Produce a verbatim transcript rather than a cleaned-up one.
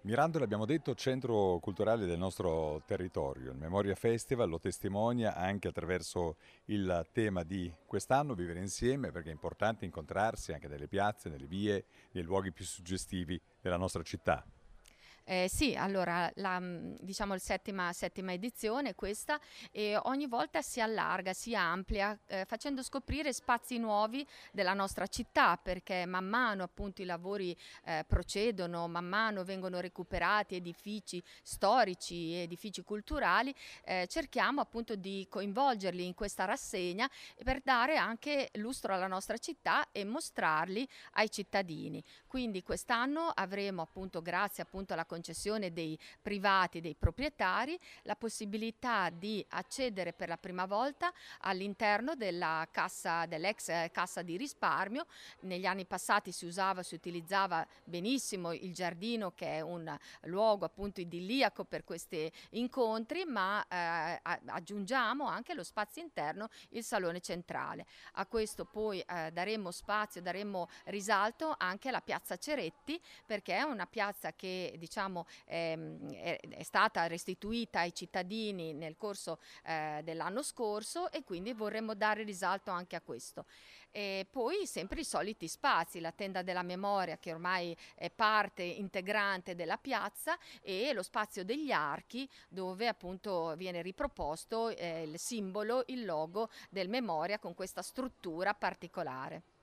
Mirandola, abbiamo detto, centro culturale del nostro territorio. Il Memoria Festival lo testimonia anche attraverso il tema di quest'anno, vivere insieme, perché è importante incontrarsi anche nelle piazze, nelle vie, nei luoghi più suggestivi della nostra città. Eh, sì, allora, la, mh, diciamo il settima, settima edizione questa e ogni volta si allarga, si amplia, eh, facendo scoprire spazi nuovi della nostra città, perché man mano appunto i lavori eh, procedono, man mano vengono recuperati edifici storici, edifici culturali, eh, cerchiamo appunto di coinvolgerli in questa rassegna per dare anche lustro alla nostra città e mostrarli ai cittadini. Quindi quest'anno avremo appunto, grazie appunto alla concessione dei privati, dei proprietari, la possibilità di accedere per la prima volta all'interno della cassa, dell'ex eh, cassa di risparmio. Negli anni passati si usava, si utilizzava benissimo il giardino, che è un luogo appunto idilliaco per questi incontri, ma eh, aggiungiamo anche lo spazio interno, il salone centrale. A questo poi eh, daremo spazio, daremo risalto anche alla piazza Ceretti, perché è una piazza che diciamo ehm, è, è stata restituita ai cittadini nel corso eh, dell'anno scorso e quindi vorremmo dare risalto anche a questo. E poi sempre i soliti spazi, la tenda della memoria che ormai è parte integrante della piazza e lo spazio degli archi dove appunto viene riproposto eh, il simbolo, il logo del Memoria con questa struttura particolare.